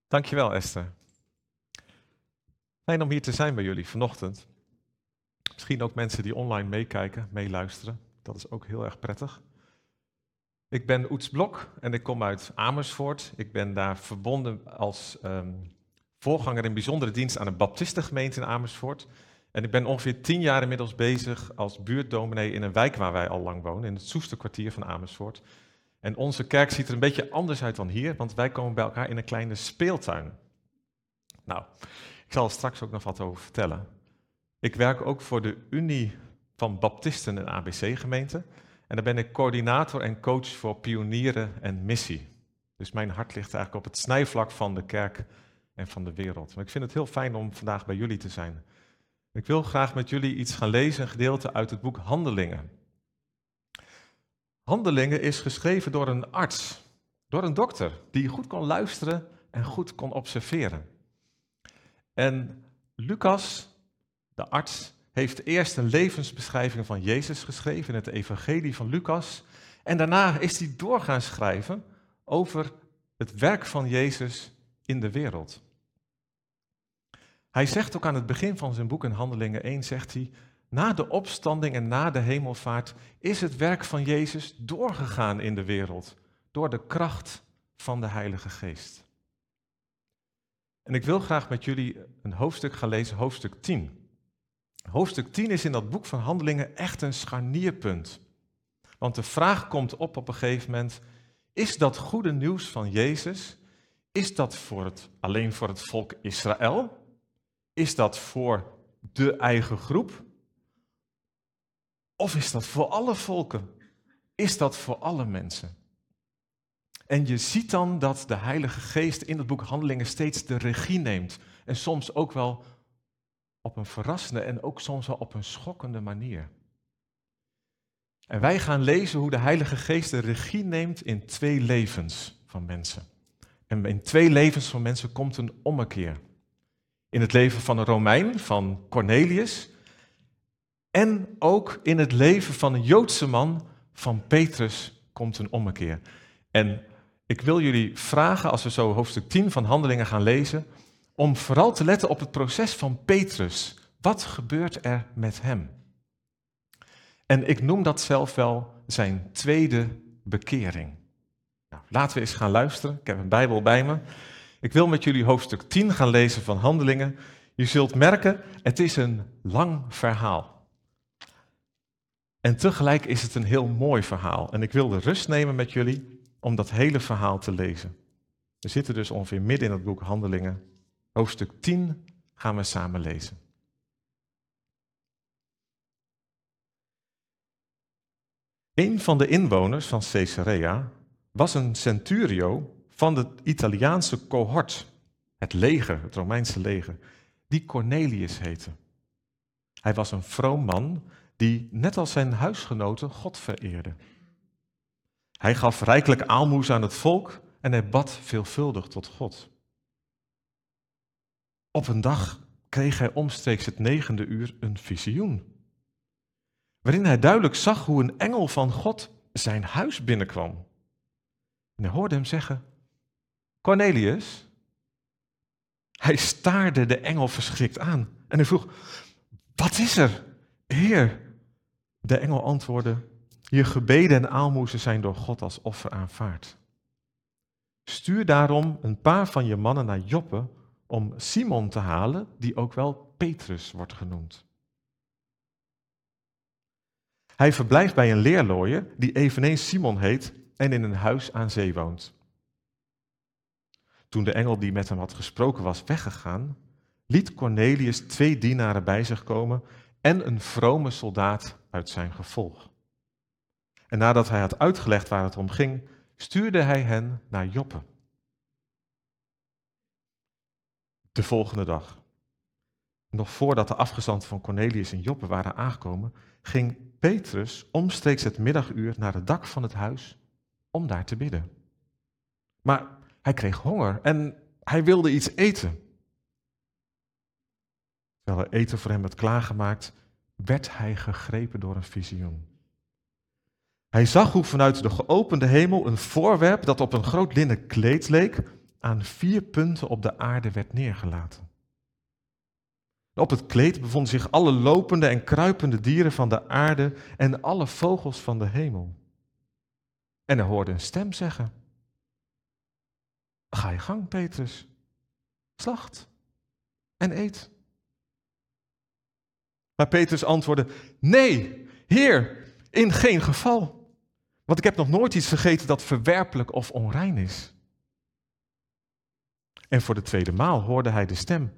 Dankjewel, Esther. Fijn om hier te zijn bij jullie vanochtend. Misschien ook mensen die online meekijken, meeluisteren. Dat is ook heel erg prettig. Ik ben Oets Blok en ik kom uit Amersfoort. Ik ben daar verbonden als voorganger in bijzondere dienst aan een baptistengemeente in Amersfoort. En ik ben ongeveer 10 jaar inmiddels bezig als buurtdominee in een wijk waar wij al lang wonen, in het Soesterkwartier van Amersfoort. En onze kerk ziet er een beetje anders uit dan hier, want wij komen bij elkaar in een kleine speeltuin. Nou, ik zal er straks ook nog wat over vertellen. Ik werk ook voor de Unie van Baptisten en ABC-gemeenten. En daar ben ik coördinator en coach voor pionieren en missie. Dus mijn hart ligt eigenlijk op het snijvlak van de kerk en van de wereld. Maar ik vind het heel fijn om vandaag bij jullie te zijn. Ik wil graag met jullie iets gaan lezen, een gedeelte uit het boek Handelingen. Handelingen is geschreven door een arts, door een dokter, die goed kon luisteren en goed kon observeren. En Lucas, de arts, heeft eerst een levensbeschrijving van Jezus geschreven in het evangelie van Lucas. En daarna is hij door gaan schrijven over het werk van Jezus in de wereld. Hij zegt ook aan het begin van zijn boek in Handelingen 1, zegt hij, na de opstanding en na de hemelvaart is het werk van Jezus doorgegaan in de wereld, door de kracht van de Heilige Geest. En ik wil graag met jullie een hoofdstuk gaan lezen, hoofdstuk 10. Hoofdstuk 10 is in dat boek van Handelingen echt een scharnierpunt. Want de vraag komt op een gegeven moment, is dat goede nieuws van Jezus, is dat alleen voor het volk Israël? Is dat voor de eigen groep? Of is dat voor alle volken? Is dat voor alle mensen? En je ziet dan dat de Heilige Geest in het boek Handelingen steeds de regie neemt. En soms ook wel op een verrassende en ook soms wel op een schokkende manier. En wij gaan lezen hoe de Heilige Geest de regie neemt in 2 levens van mensen. En in 2 levens van mensen komt een ommekeer. In het leven van een Romein, van Cornelius. En ook in het leven van een Joodse man, van Petrus, komt een ommekeer. En ik wil jullie vragen, als we zo hoofdstuk 10 van Handelingen gaan lezen, om vooral te letten op het proces van Petrus. Wat gebeurt er met hem? En ik noem dat zelf wel zijn tweede bekering. Nou, laten we eens gaan luisteren. Ik heb een Bijbel bij me. Ik wil met jullie hoofdstuk 10 gaan lezen van Handelingen. Je zult merken, het is een lang verhaal. En tegelijk is het een heel mooi verhaal. En ik wil de rust nemen met jullie om dat hele verhaal te lezen. We zitten dus ongeveer midden in het boek Handelingen. Hoofdstuk 10 gaan we samen lezen. Een van de inwoners van Caesarea was een centurio van de Italiaanse cohort, het leger, het Romeinse leger, die Cornelius heette. Hij was een vroom man die, net als zijn huisgenoten, God vereerde. Hij gaf rijkelijk aalmoes aan het volk en hij bad veelvuldig tot God. Op een dag kreeg hij omstreeks het 9e uur een visioen, waarin hij duidelijk zag hoe een engel van God zijn huis binnenkwam. En hij hoorde hem zeggen, Cornelius. Hij staarde de engel verschrikt aan en hij vroeg, wat is er, Heer? De engel antwoordde, je gebeden en aalmoezen zijn door God als offer aanvaard. Stuur daarom een paar van je mannen naar Joppe om Simon te halen, die ook wel Petrus wordt genoemd. Hij verblijft bij een leerlooier die eveneens Simon heet en in een huis aan zee woont. Toen de engel die met hem had gesproken was weggegaan, liet Cornelius 2 dienaren bij zich komen en een vrome soldaat uit zijn gevolg. En nadat hij had uitgelegd waar het om ging, stuurde hij hen naar Joppe. De volgende dag, nog voordat de afgezanten van Cornelius in Joppe waren aangekomen, ging Petrus omstreeks het middaguur naar het dak van het huis om daar te bidden. Maar hij kreeg honger en hij wilde iets eten. Terwijl er eten voor hem werd klaargemaakt, werd hij gegrepen door een visioen. Hij zag hoe vanuit de geopende hemel een voorwerp dat op een groot linnen kleed leek, aan 4 punten op de aarde werd neergelaten. Op het kleed bevonden zich alle lopende en kruipende dieren van de aarde en alle vogels van de hemel. En hij hoorde een stem zeggen: ga je gang, Petrus, slacht en eet. Maar Petrus antwoordde: nee, Heer, in geen geval. Want ik heb nog nooit iets gegeten dat verwerpelijk of onrein is. En voor de tweede maal hoorde hij de stem: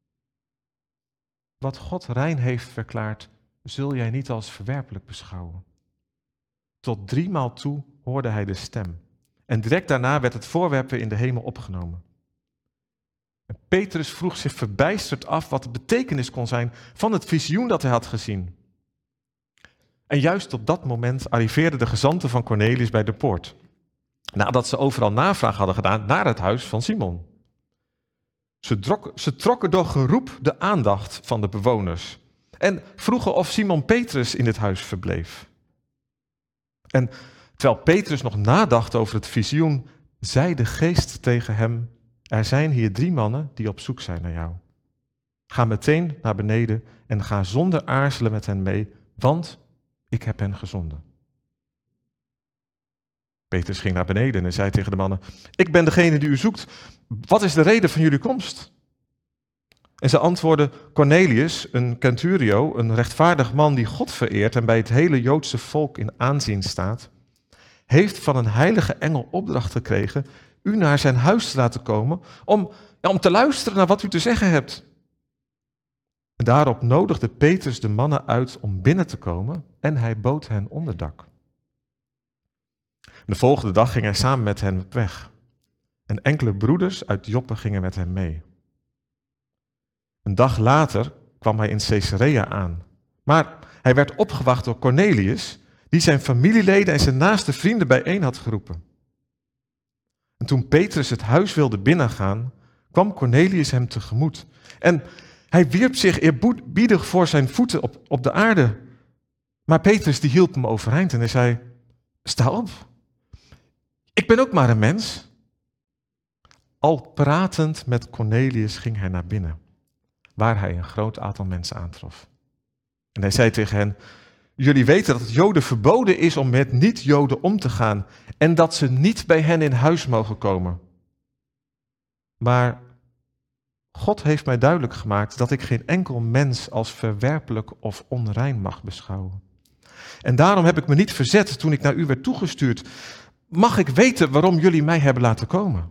wat God rein heeft verklaard, zul jij niet als verwerpelijk beschouwen. Tot 3 maal toe hoorde hij de stem. En direct daarna werd het voorwerp weer in de hemel opgenomen. En Petrus vroeg zich verbijsterd af wat de betekenis kon zijn van het visioen dat hij had gezien. En juist op dat moment arriveerden de gezanten van Cornelius bij de poort, nadat ze overal navraag hadden gedaan naar het huis van Simon. Ze trokken door geroep de aandacht van de bewoners en vroegen of Simon Petrus in het huis verbleef. En terwijl Petrus nog nadacht over het visioen, zei de geest tegen hem: er zijn hier 3 mannen die op zoek zijn naar jou. Ga meteen naar beneden en ga zonder aarzelen met hen mee, want ik heb hen gezonden. Petrus ging naar beneden en zei tegen de mannen: ik ben degene die u zoekt. Wat is de reden van jullie komst? En ze antwoordden: Cornelius, een centurio, een rechtvaardig man die God vereert en bij het hele Joodse volk in aanzien staat, heeft van een heilige engel opdracht gekregen u naar zijn huis te laten komen om te luisteren naar wat u te zeggen hebt. En daarop nodigde Petrus de mannen uit om binnen te komen en hij bood hen onderdak. De volgende dag ging hij samen met hen op weg. En enkele broeders uit Joppe gingen met hem mee. Een dag later kwam hij in Caesarea aan. Maar hij werd opgewacht door Cornelius, die zijn familieleden en zijn naaste vrienden bijeen had geroepen. En toen Petrus het huis wilde binnengaan, kwam Cornelius hem tegemoet. En hij wierp zich eerbiedig voor zijn voeten op de aarde. Maar Petrus die hield hem overeind en hij zei: sta op, ik ben ook maar een mens. Al pratend met Cornelius ging hij naar binnen, waar hij een groot aantal mensen aantrof. En hij zei tegen hen: jullie weten dat het Joden verboden is om met niet-Joden om te gaan en dat ze niet bij hen in huis mogen komen. Maar God heeft mij duidelijk gemaakt dat ik geen enkel mens als verwerpelijk of onrein mag beschouwen. En daarom heb ik me niet verzet toen ik naar u werd toegestuurd. Mag ik weten waarom jullie mij hebben laten komen?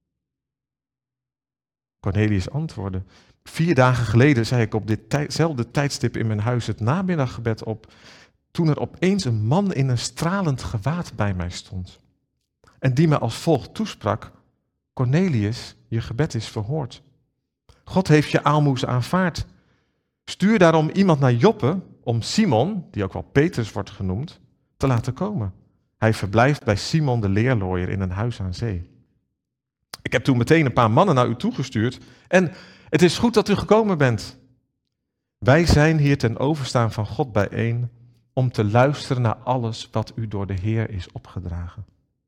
Cornelius antwoordde: 4 dagen geleden zei ik op ditzelfde tijdstip in mijn huis het namiddaggebed op, toen er opeens een man in een stralend gewaad bij mij stond. En die me als volgt toesprak: Cornelius, je gebed is verhoord. God heeft je aalmoes aanvaard. Stuur daarom iemand naar Joppe om Simon, die ook wel Petrus wordt genoemd, te laten komen. Hij verblijft bij Simon de leerlooier in een huis aan zee. Ik heb toen meteen een paar mannen naar u toegestuurd en het is goed dat u gekomen bent. Wij zijn hier ten overstaan van God bijeen om te luisteren naar alles wat u door de Heer is opgedragen.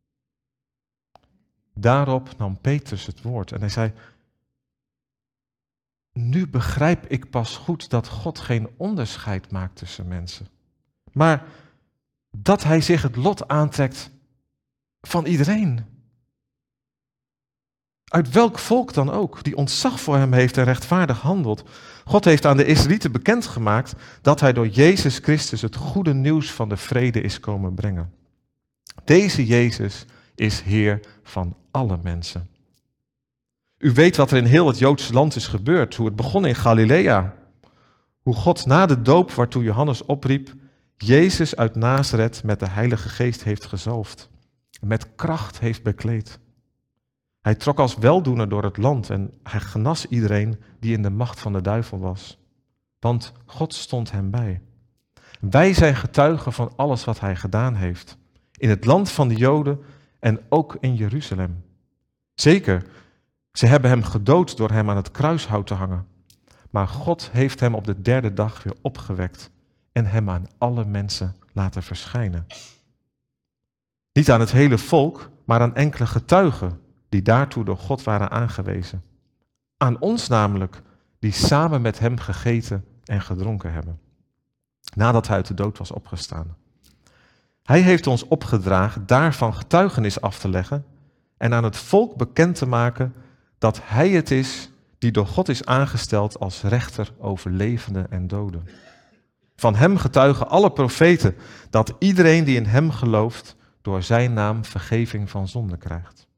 Daarop nam Petrus het woord en hij zei: nu begrijp ik pas goed dat God geen onderscheid maakt tussen mensen, maar dat hij zich het lot aantrekt van iedereen. Uit welk volk dan ook, die ontzag voor hem heeft en rechtvaardig handelt. God heeft aan de Israëlieten bekendgemaakt dat hij door Jezus Christus het goede nieuws van de vrede is komen brengen. Deze Jezus is Heer van alle mensen. U weet wat er in heel het Joodse land is gebeurd, hoe het begon in Galilea. Hoe God na de doop waartoe Johannes opriep, Jezus uit Nazareth met de Heilige Geest heeft gezalfd, met kracht heeft bekleed. Hij trok als weldoener door het land en hij genas iedereen die in de macht van de duivel was. Want God stond hem bij. Wij zijn getuigen van alles wat hij gedaan heeft, in het land van de Joden en ook in Jeruzalem. Zeker, ze hebben hem gedood door hem aan het kruishout te hangen. Maar God heeft hem op de 3e dag weer opgewekt en hem aan alle mensen laten verschijnen. Niet aan het hele volk, maar aan enkele getuigen die daartoe door God waren aangewezen. Aan ons namelijk, die samen met hem gegeten en gedronken hebben, nadat hij uit de dood was opgestaan. Hij heeft ons opgedragen daarvan getuigenis af te leggen en aan het volk bekend te maken dat hij het is die door God is aangesteld als rechter over levenden en doden. Van hem getuigen alle profeten dat iedereen die in hem gelooft door zijn naam vergeving van zonde krijgt.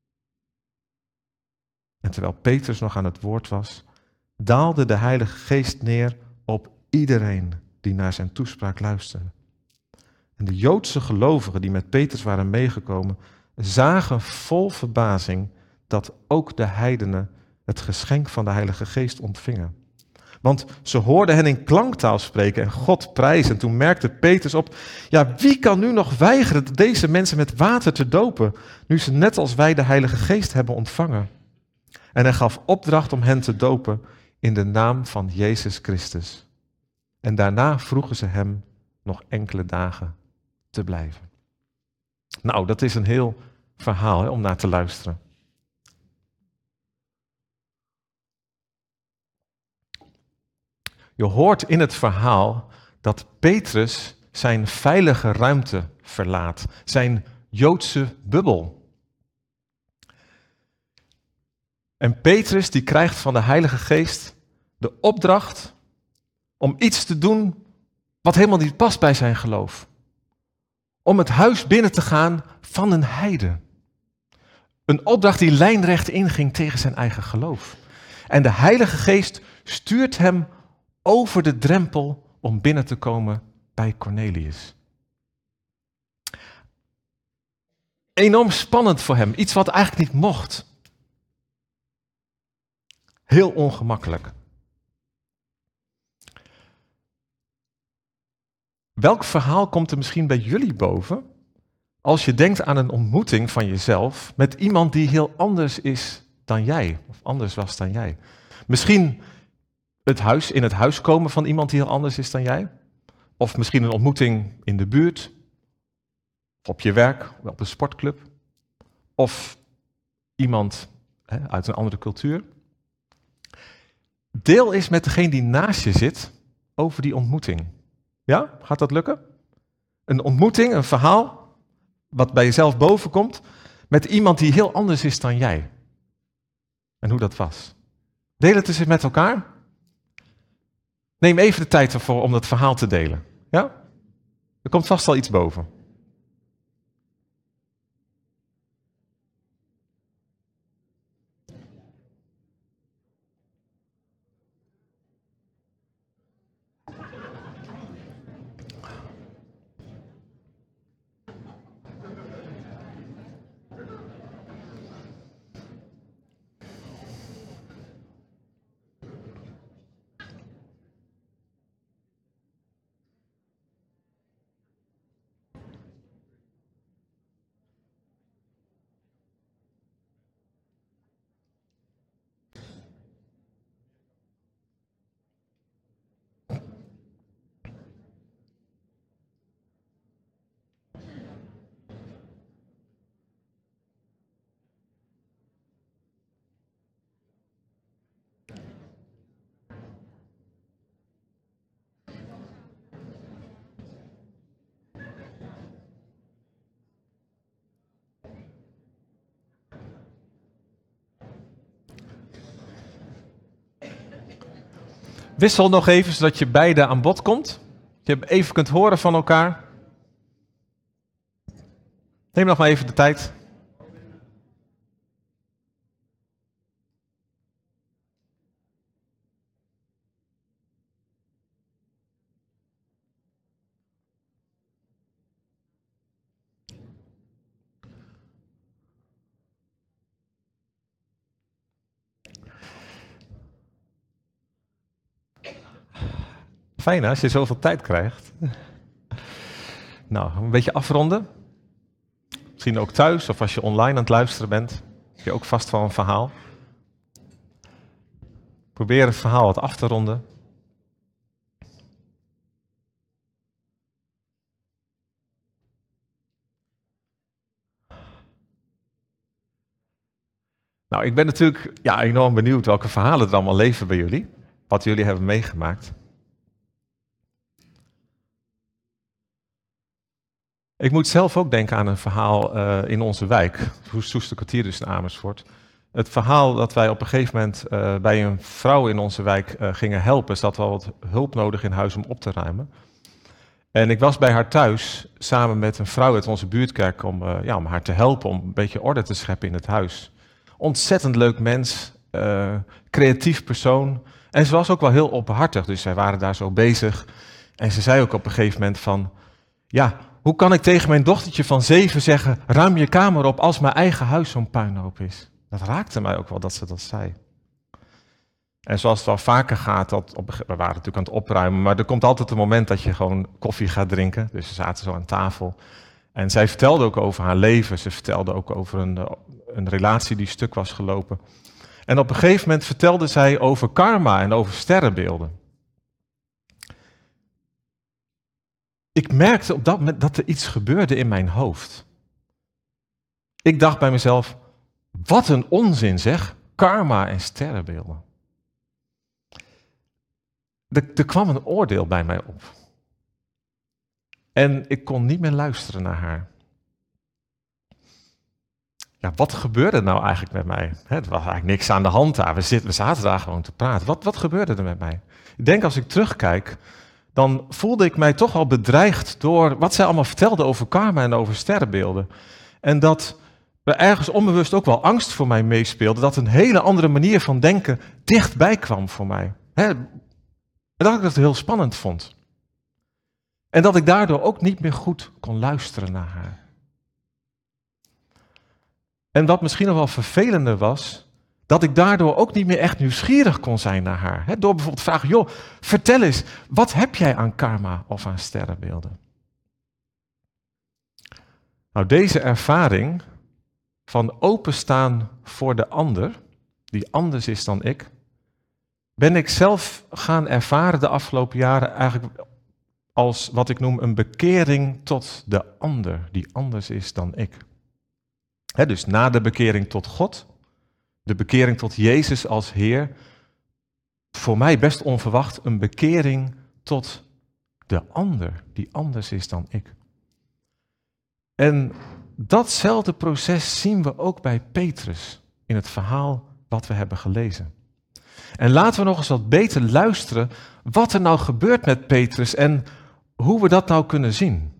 En terwijl Petrus nog aan het woord was, daalde de Heilige Geest neer op iedereen die naar zijn toespraak luisterde. En de Joodse gelovigen die met Petrus waren meegekomen, zagen vol verbazing dat ook de heidenen het geschenk van de Heilige Geest ontvingen. Want ze hoorden hen in klanktaal spreken en God prijzen. En toen merkte Petrus op, ja, wie kan nu nog weigeren deze mensen met water te dopen, nu ze net als wij de Heilige Geest hebben ontvangen? En hij gaf opdracht om hen te dopen in de naam van Jezus Christus. En daarna vroegen ze hem nog enkele dagen te blijven. Nou, dat is een heel verhaal om naar te luisteren. Je hoort in het verhaal dat Petrus zijn veilige ruimte verlaat, zijn Joodse bubbel. En Petrus die krijgt van de Heilige Geest de opdracht om iets te doen wat helemaal niet past bij zijn geloof. Om het huis binnen te gaan van een heiden. Een opdracht die lijnrecht inging tegen zijn eigen geloof. En de Heilige Geest stuurt hem over de drempel om binnen te komen bij Cornelius. Enorm spannend voor hem, iets wat eigenlijk niet mocht. Heel ongemakkelijk. Welk verhaal komt er misschien bij jullie boven als je denkt aan een ontmoeting van jezelf met iemand die heel anders is dan jij, of anders was dan jij? Misschien in het huis komen van iemand die heel anders is dan jij, of misschien een ontmoeting in de buurt, of op je werk, op een sportclub, of iemand uit een andere cultuur. Deel eens met degene die naast je zit over die ontmoeting. Ja, gaat dat lukken? Een ontmoeting, een verhaal, wat bij jezelf bovenkomt, met iemand die heel anders is dan jij. En hoe dat was. Deel het eens met elkaar. Neem even de tijd ervoor om dat verhaal te delen. Ja? Er komt vast al iets boven. Wissel nog even, zodat je beide aan bod komt. Je even kunt horen van elkaar. Neem nog maar even de tijd. Fijn hè, als je zoveel tijd krijgt. Nou, een beetje afronden. Misschien ook thuis of als je online aan het luisteren bent. Heb je ook vast wel een verhaal. Probeer het verhaal wat af te ronden. Nou, ik ben natuurlijk enorm benieuwd welke verhalen er allemaal leven bij jullie. Wat jullie hebben meegemaakt. Ik moet zelf ook denken aan een verhaal in onze wijk, Soesterkwartier dus in Amersfoort. Het verhaal dat wij op een gegeven moment bij een vrouw in onze wijk gingen helpen. Ze had wel wat hulp nodig in huis om op te ruimen. En ik was bij haar thuis samen met een vrouw uit onze buurtkerk om haar te helpen, om een beetje orde te scheppen in het huis. Ontzettend leuk mens, creatief persoon. En ze was ook wel heel openhartig, dus zij waren daar zo bezig. En ze zei ook op een gegeven moment van, hoe kan ik tegen mijn dochtertje van 7 zeggen, ruim je kamer op als mijn eigen huis zo'n puinhoop is? Dat raakte mij ook wel dat ze dat zei. En zoals het wel vaker gaat, we waren natuurlijk aan het opruimen, maar er komt altijd een moment dat je gewoon koffie gaat drinken. Dus ze zaten zo aan tafel. En zij vertelde ook over haar leven. Ze vertelde ook over een relatie die stuk was gelopen. En op een gegeven moment vertelde zij over karma en over sterrenbeelden. Ik merkte op dat moment dat er iets gebeurde in mijn hoofd. Ik dacht bij mezelf, wat een onzin zeg, karma en sterrenbeelden. Er kwam een oordeel bij mij op. En ik kon niet meer luisteren naar haar. Ja, wat gebeurde nou eigenlijk met mij? Er was eigenlijk niks aan de hand daar. We zaten daar gewoon te praten. Wat gebeurde er met mij? Ik denk als ik terugkijk, dan voelde ik mij toch al bedreigd door wat zij allemaal vertelde over karma en over sterrenbeelden. En dat er ergens onbewust ook wel angst voor mij meespeelde, dat een hele andere manier van denken dichtbij kwam voor mij. En dat ik dat heel spannend vond. En dat ik daardoor ook niet meer goed kon luisteren naar haar. En wat misschien nog wel vervelender was, dat ik daardoor ook niet meer echt nieuwsgierig kon zijn naar haar. Door bijvoorbeeld te vragen, joh, vertel eens, wat heb jij aan karma of aan sterrenbeelden? Nou, deze ervaring van openstaan voor de ander, die anders is dan ik, ben ik zelf gaan ervaren de afgelopen jaren eigenlijk als wat ik noem een bekering tot de ander, die anders is dan ik. Dus na de bekering tot God, de bekering tot Jezus als Heer, voor mij best onverwacht een bekering tot de ander, die anders is dan ik. En datzelfde proces zien we ook bij Petrus in het verhaal wat we hebben gelezen. En laten we nog eens wat beter luisteren wat er nou gebeurt met Petrus en hoe we dat nou kunnen zien.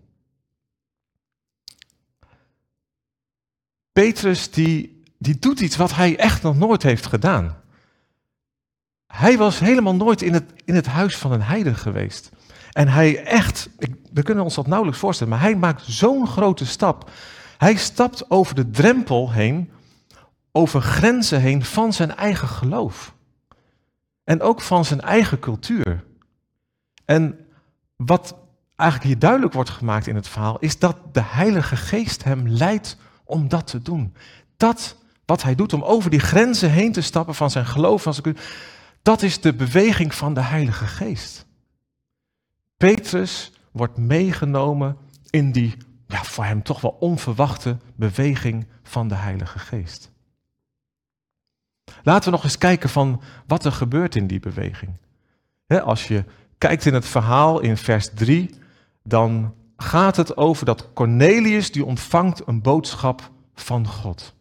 Petrus die doet iets wat hij echt nog nooit heeft gedaan. Hij was helemaal nooit in het huis van een heiden geweest. En we kunnen ons dat nauwelijks voorstellen, maar hij maakt zo'n grote stap. Hij stapt over de drempel heen, over grenzen heen van zijn eigen geloof. En ook van zijn eigen cultuur. En wat eigenlijk hier duidelijk wordt gemaakt in het verhaal, is dat de Heilige Geest hem leidt om dat te doen. Dat wat hij doet om over die grenzen heen te stappen van zijn geloof, van zijn cultuur, dat is de beweging van de Heilige Geest. Petrus wordt meegenomen in die voor hem toch wel onverwachte beweging van de Heilige Geest. Laten we nog eens kijken van wat er gebeurt in die beweging. Als je kijkt in het verhaal in vers 3, dan gaat het over dat Cornelius die ontvangt een boodschap van God.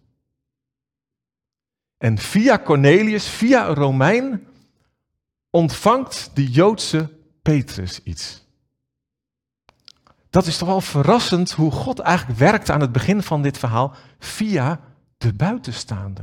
En via Cornelius, via een Romein, ontvangt de Joodse Petrus iets. Dat is toch wel verrassend hoe God eigenlijk werkt aan het begin van dit verhaal via de buitenstaander.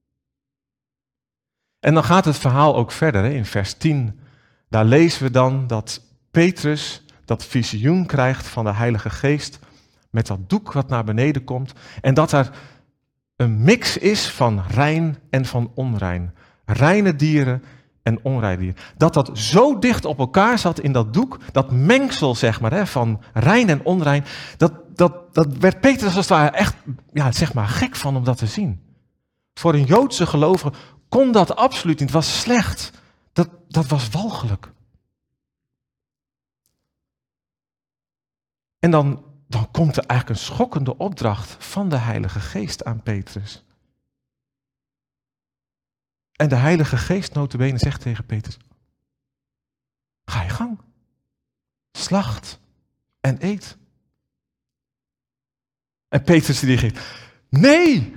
En dan gaat het verhaal ook verder. In vers 10, daar lezen we dan dat Petrus dat visioen krijgt van de Heilige Geest met dat doek wat naar beneden komt. En dat er een mix is van rein en van onrein. Reine dieren en onreine dieren. Dat zo dicht op elkaar zat in dat doek, dat mengsel zeg maar, van rein en onrein, dat werd Petrus als het ware echt gek van om dat te zien. Voor een Joodse gelovige kon dat absoluut niet. Het was slecht. Dat was walgelijk. En dan komt er eigenlijk een schokkende opdracht van de Heilige Geest aan Petrus. En de Heilige Geest nota bene zegt tegen Petrus, ga je gang. Slacht en eet. En Petrus die reageert, nee,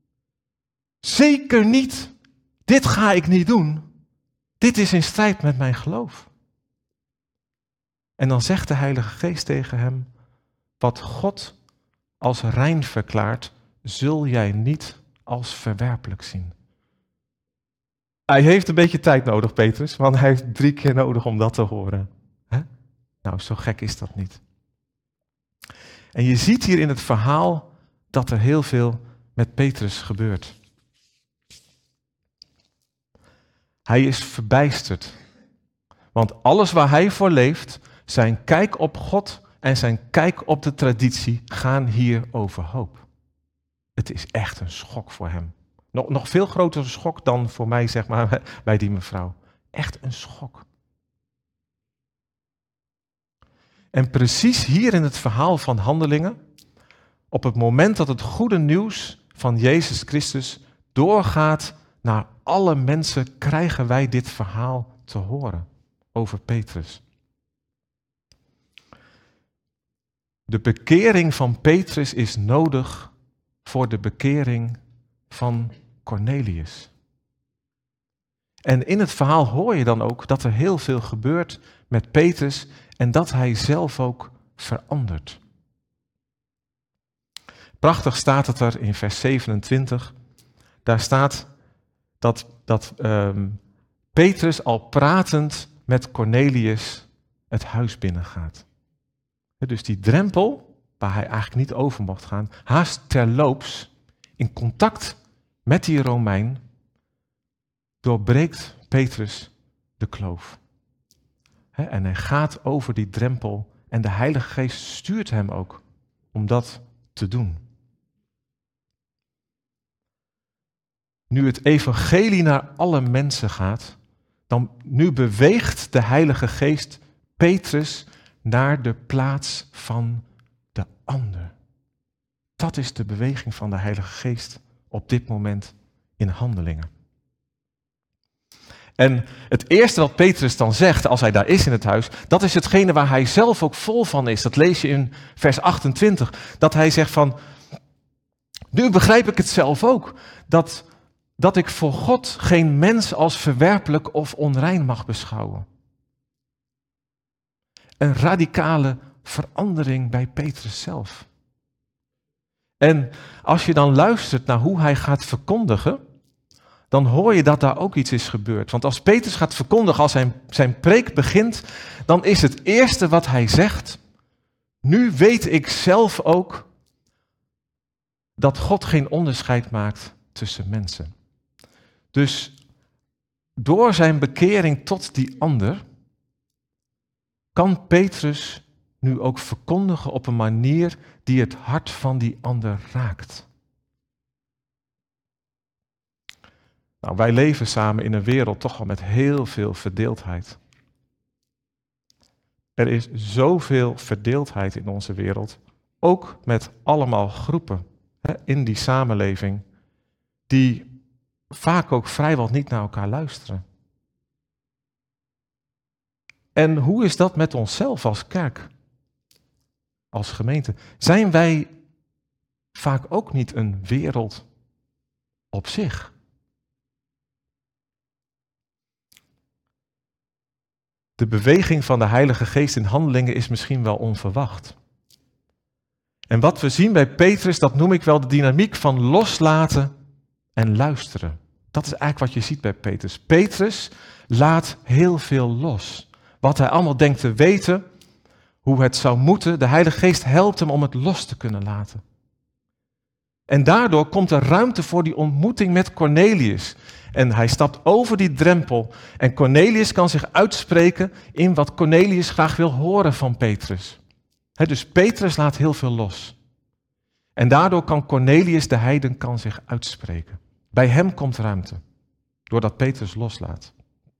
zeker niet. Dit ga ik niet doen. Dit is in strijd met mijn geloof. En dan zegt de Heilige Geest tegen hem, wat God als rein verklaart, zul jij niet als verwerpelijk zien. Hij heeft een beetje tijd nodig, Petrus, want hij heeft 3 keer nodig om dat te horen. Nou, zo gek is dat niet. En je ziet hier in het verhaal dat er heel veel met Petrus gebeurt. Hij is verbijsterd. Want alles waar hij voor leeft, zijn kijk op God en zijn kijk op de traditie, gaan hier overhoop. Het is echt een schok voor hem. Nog veel grotere schok dan voor mij, zeg maar, bij die mevrouw. Echt een schok. En precies hier in het verhaal van Handelingen, op het moment dat het goede nieuws van Jezus Christus doorgaat naar alle mensen, krijgen wij dit verhaal te horen over Petrus. De bekering van Petrus is nodig voor de bekering van Cornelius. En in het verhaal hoor je dan ook dat er heel veel gebeurt met Petrus en dat hij zelf ook verandert. Prachtig staat het er in vers 27. Daar staat dat Petrus al pratend met Cornelius het huis binnengaat. Dus die drempel, waar hij eigenlijk niet over mocht gaan, haast terloops, in contact met die Romein, doorbreekt Petrus de kloof. En hij gaat over die drempel en de Heilige Geest stuurt hem ook om dat te doen. Nu het evangelie naar alle mensen gaat, dan nu beweegt de Heilige Geest Petrus naar de plaats van de ander. Dat is de beweging van de Heilige Geest op dit moment in Handelingen. En het eerste wat Petrus dan zegt als hij daar is in het huis, dat is hetgene waar hij zelf ook vol van is. Dat lees je in vers 28, dat hij zegt van, nu begrijp ik het zelf ook, dat ik voor God geen mens als verwerpelijk of onrein mag beschouwen. Een radicale verandering bij Petrus zelf. En als je dan luistert naar hoe hij gaat verkondigen, dan hoor je dat daar ook iets is gebeurd. Want als Petrus gaat verkondigen, als zijn preek begint, dan is het eerste wat hij zegt, nu weet ik zelf ook dat God geen onderscheid maakt tussen mensen. Dus door zijn bekering tot die ander, kan Petrus nu ook verkondigen op een manier die het hart van die ander raakt. Nou, wij leven samen in een wereld toch wel met heel veel verdeeldheid. Er is zoveel verdeeldheid in onze wereld, ook met allemaal groepen in die samenleving, die vaak ook vrijwel niet naar elkaar luisteren. En hoe is dat met onszelf als kerk, als gemeente? Zijn wij vaak ook niet een wereld op zich? De beweging van de Heilige Geest in Handelingen is misschien wel onverwacht. En wat we zien bij Petrus, dat noem ik wel de dynamiek van loslaten en luisteren. Dat is eigenlijk wat je ziet bij Petrus. Petrus laat heel veel los. Wat hij allemaal denkt te weten, hoe het zou moeten, de Heilige Geest helpt hem om het los te kunnen laten. En daardoor komt er ruimte voor die ontmoeting met Cornelius. En hij stapt over die drempel. En Cornelius kan zich uitspreken in wat Cornelius graag wil horen van Petrus. Dus Petrus laat heel veel los. En daardoor kan Cornelius, de heiden, kan zich uitspreken. Bij hem komt ruimte, doordat Petrus loslaat.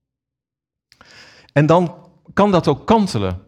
En dan kan dat ook kantelen.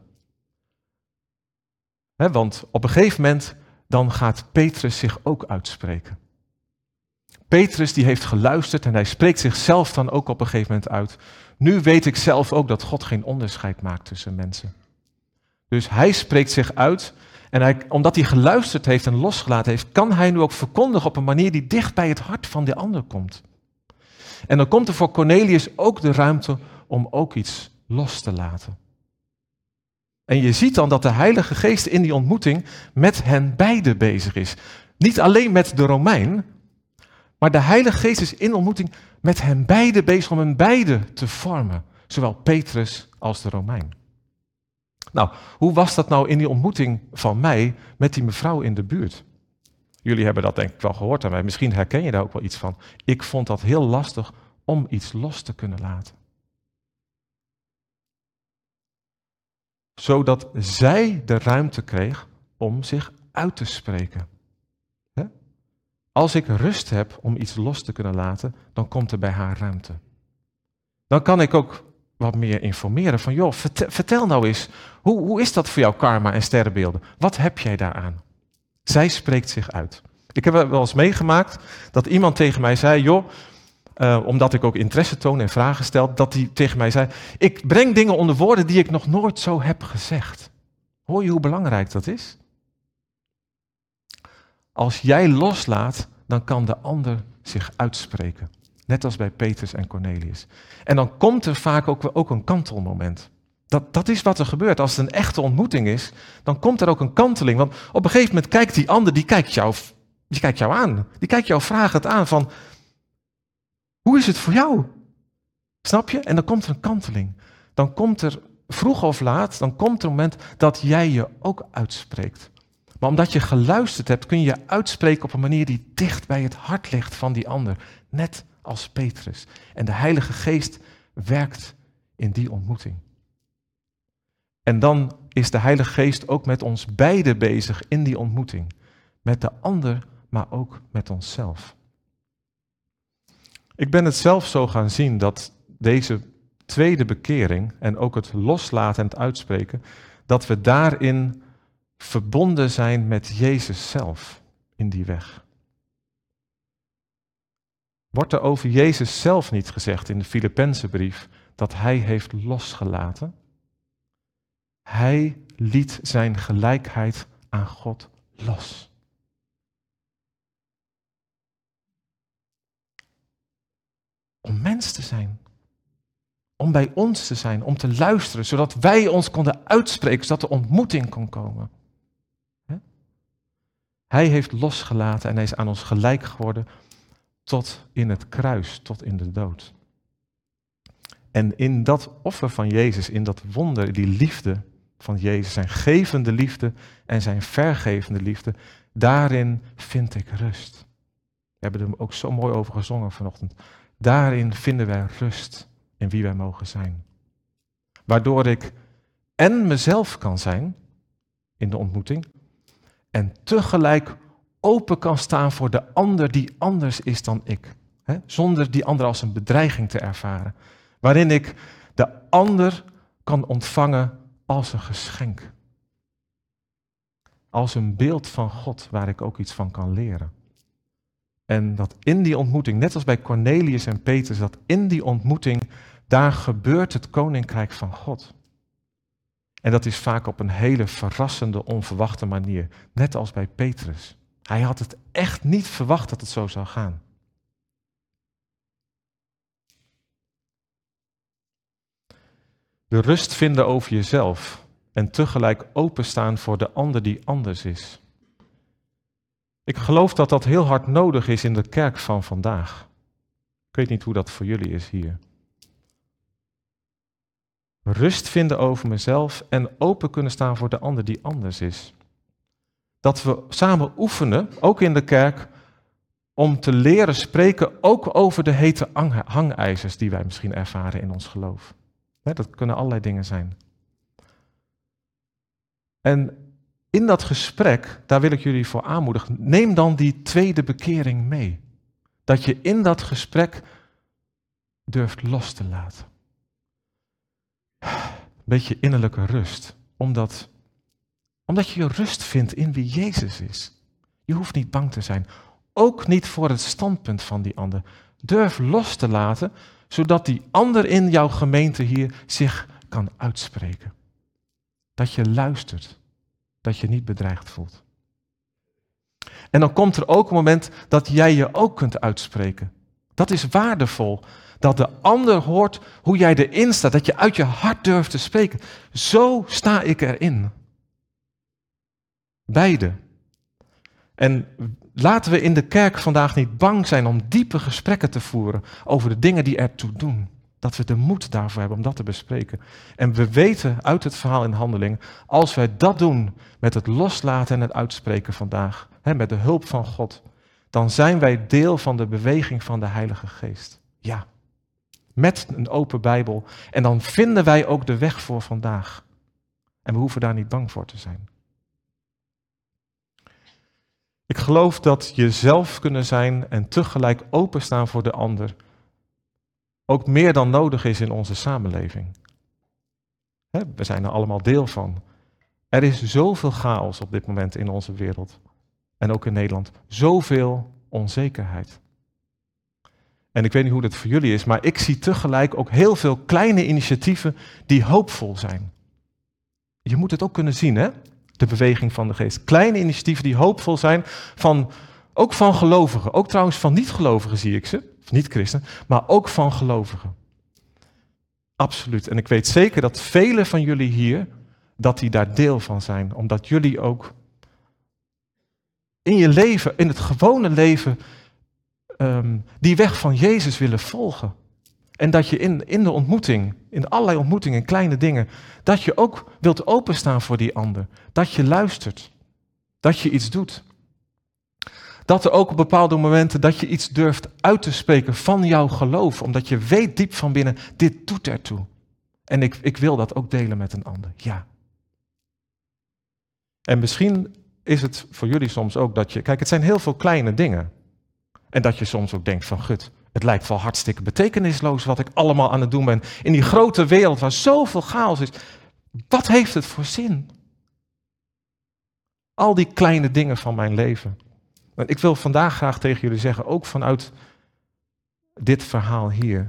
Want op een gegeven moment, dan gaat Petrus zich ook uitspreken. Petrus die heeft geluisterd en hij spreekt zichzelf dan ook op een gegeven moment uit. Nu weet ik zelf ook dat God geen onderscheid maakt tussen mensen. Dus hij spreekt zich uit en omdat hij geluisterd heeft en losgelaten heeft, kan hij nu ook verkondigen op een manier die dicht bij het hart van de ander komt. En dan komt er voor Cornelius ook de ruimte om ook iets los te laten. En je ziet dan dat de Heilige Geest in die ontmoeting met hen beiden bezig is. Niet alleen met de Romein, maar de Heilige Geest is in ontmoeting met hen beiden bezig om hen beiden te vormen. Zowel Petrus als de Romein. Nou, hoe was dat nou in die ontmoeting van mij met die mevrouw in de buurt? Jullie hebben dat denk ik wel gehoord aan mij. Misschien herken je daar ook wel iets van. Ik vond dat heel lastig om iets los te kunnen laten. Zodat zij de ruimte kreeg om zich uit te spreken. Als ik rust heb om iets los te kunnen laten, dan komt er bij haar ruimte. Dan kan ik ook wat meer informeren van, joh, vertel nou eens, hoe is dat voor jou karma en sterrenbeelden? Wat heb jij daaraan? Zij spreekt zich uit. Ik heb wel eens meegemaakt dat iemand tegen mij zei, joh, omdat ik ook interesse toon en vragen stel, dat hij tegen mij zei, ik breng dingen onder woorden die ik nog nooit zo heb gezegd. Hoor je hoe belangrijk dat is? Als jij loslaat, dan kan de ander zich uitspreken. Net als bij Petrus en Cornelius. En dan komt er vaak ook een kantelmoment. Dat is wat er gebeurt. Als het een echte ontmoeting is, dan komt er ook een kanteling. Want op een gegeven moment kijkt die ander, die kijkt jou aan. Die kijkt jou vragend aan van, hoe is het voor jou? Snap je? En dan komt er een kanteling. Dan komt er, vroeg of laat, dan komt er een moment dat jij je ook uitspreekt. Maar omdat je geluisterd hebt, kun je je uitspreken op een manier die dicht bij het hart ligt van die ander. Net als Petrus. En de Heilige Geest werkt in die ontmoeting. En dan is de Heilige Geest ook met ons beiden bezig in die ontmoeting. Met de ander, maar ook met onszelf. Ik ben het zelf zo gaan zien dat deze tweede bekering en ook het loslaten en het uitspreken, dat we daarin verbonden zijn met Jezus zelf in die weg. Wordt er over Jezus zelf niet gezegd in de Filippenzenbrief dat hij heeft losgelaten? Hij liet zijn gelijkheid aan God los. Om mens te zijn. Om bij ons te zijn, om te luisteren, zodat wij ons konden uitspreken, zodat de ontmoeting kon komen. Hij heeft losgelaten en hij is aan ons gelijk geworden tot in het kruis, tot in de dood. En in dat offer van Jezus, in dat wonder, die liefde van Jezus, zijn gevende liefde en zijn vergevende liefde, daarin vind ik rust. We hebben er ook zo mooi over gezongen vanochtend. Daarin vinden wij rust in wie wij mogen zijn. Waardoor ik en mezelf kan zijn in de ontmoeting en tegelijk open kan staan voor de ander die anders is dan ik. Zonder die ander als een bedreiging te ervaren. Waarin ik de ander kan ontvangen als een geschenk. Als een beeld van God waar ik ook iets van kan leren. En dat in die ontmoeting, net als bij Cornelius en Petrus, dat in die ontmoeting, daar gebeurt het koninkrijk van God. En dat is vaak op een hele verrassende, onverwachte manier. Net als bij Petrus. Hij had het echt niet verwacht dat het zo zou gaan. De rust vinden over jezelf en tegelijk openstaan voor de ander die anders is. Ik geloof dat dat heel hard nodig is in de kerk van vandaag. Ik weet niet hoe dat voor jullie is hier. Rust vinden over mezelf en open kunnen staan voor de ander die anders is. Dat we samen oefenen, ook in de kerk, om te leren spreken ook over de hete hangijzers die wij misschien ervaren in ons geloof. Dat kunnen allerlei dingen zijn. En in dat gesprek, daar wil ik jullie voor aanmoedigen, neem dan die tweede bekering mee. Dat je in dat gesprek durft los te laten. Een beetje innerlijke rust. Omdat je rust vindt in wie Jezus is. Je hoeft niet bang te zijn. ook niet voor het standpunt van die ander. Durf los te laten, zodat die ander in jouw gemeente hier zich kan uitspreken. Dat je luistert, dat je niet bedreigd voelt. En dan komt er ook een moment dat jij je ook kunt uitspreken. Dat is waardevol, dat de ander hoort hoe jij erin staat, dat je uit je hart durft te spreken. Zo sta ik erin. Beide. En laten we in de kerk vandaag niet bang zijn om diepe gesprekken te voeren over de dingen die ertoe doen. Dat we de moed daarvoor hebben om dat te bespreken. En we weten uit het verhaal in Handelingen, als wij dat doen met het loslaten en het uitspreken vandaag, met de hulp van God, dan zijn wij deel van de beweging van de Heilige Geest. Ja, met een open Bijbel. En dan vinden wij ook de weg voor vandaag. En we hoeven daar niet bang voor te zijn. Ik geloof dat jezelf kunnen zijn en tegelijk openstaan voor de ander ook meer dan nodig is in onze samenleving. We zijn er allemaal deel van. Er is zoveel chaos op dit moment in onze wereld. En ook in Nederland. Zoveel onzekerheid. En ik weet niet hoe dat voor jullie is, maar ik zie tegelijk ook heel veel kleine initiatieven die hoopvol zijn. Je moet het ook kunnen zien, hè? De beweging van de geest. Kleine initiatieven die hoopvol zijn, ook van gelovigen. Ook trouwens van niet-gelovigen zie ik ze, of niet-christenen, maar ook van gelovigen. Absoluut. En ik weet zeker dat velen van jullie hier, dat die daar deel van zijn. Omdat jullie ook in je leven, in het gewone leven, die weg van Jezus willen volgen. En dat je in de ontmoeting, in allerlei ontmoetingen, kleine dingen, dat je ook wilt openstaan voor die ander. Dat je luistert. Dat je iets doet. Dat er ook op bepaalde momenten dat je iets durft uit te spreken van jouw geloof. Omdat je weet diep van binnen, dit doet ertoe. En ik wil dat ook delen met een ander. Ja. En misschien is het voor jullie soms ook dat je, kijk, het zijn heel veel kleine dingen. En dat je soms ook denkt van, gut, het lijkt wel hartstikke betekenisloos wat ik allemaal aan het doen ben. In die grote wereld waar zoveel chaos is. Wat heeft het voor zin? Al die kleine dingen van mijn leven. En ik wil vandaag graag tegen jullie zeggen, ook vanuit dit verhaal hier,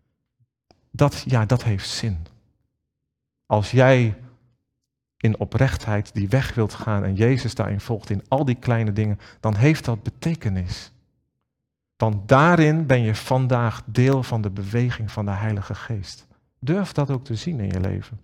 dat heeft zin. Als jij in oprechtheid die weg wilt gaan en Jezus daarin volgt in al die kleine dingen, dan heeft dat betekenis. Want daarin ben je vandaag deel van de beweging van de Heilige Geest. Durf dat ook te zien in je leven.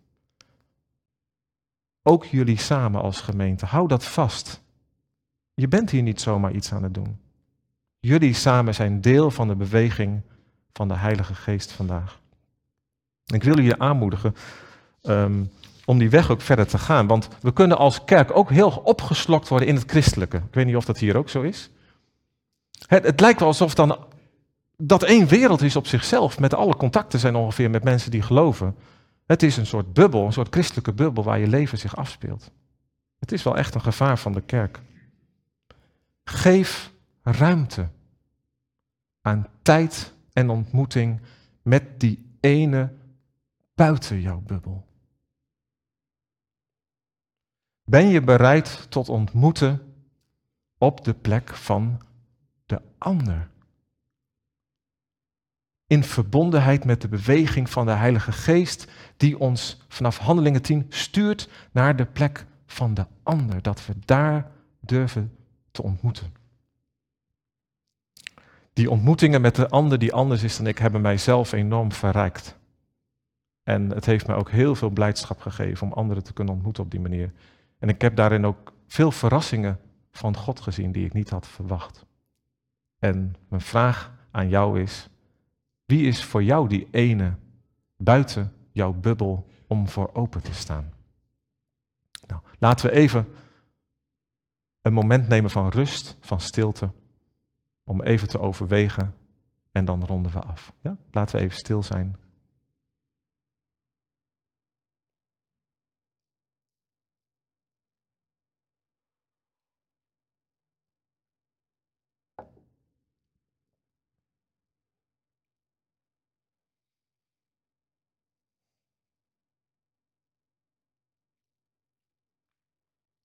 Ook jullie samen als gemeente, hou dat vast. Je bent hier niet zomaar iets aan het doen. Jullie samen zijn deel van de beweging van de Heilige Geest vandaag. Ik wil jullie aanmoedigen om die weg ook verder te gaan. Want we kunnen als kerk ook heel opgeslokt worden in het christelijke. Ik weet niet of dat hier ook zo is. Het lijkt wel alsof dan dat één wereld is op zichzelf. Met alle contacten zijn ongeveer met mensen die geloven. Het is een soort bubbel, een soort christelijke bubbel waar je leven zich afspeelt. Het is wel echt een gevaar van de kerk. Geef ruimte aan tijd en ontmoeting met die ene buiten jouw bubbel. Ben je bereid tot ontmoeten op de plek van de ander? In verbondenheid met de beweging van de Heilige Geest die ons vanaf Handelingen 10 stuurt naar de plek van de ander. Dat we daar durven te ontmoeten. Die ontmoetingen met de ander die anders is dan ik hebben mijzelf enorm verrijkt. En het heeft mij ook heel veel blijdschap gegeven om anderen te kunnen ontmoeten op die manier. En ik heb daarin ook veel verrassingen van God gezien die ik niet had verwacht. En mijn vraag aan jou is, wie is voor jou die ene buiten jouw bubbel om voor open te staan? Nou, laten we even een moment nemen van rust, van stilte, om even te overwegen en dan ronden we af. Ja? Laten we even stil zijn.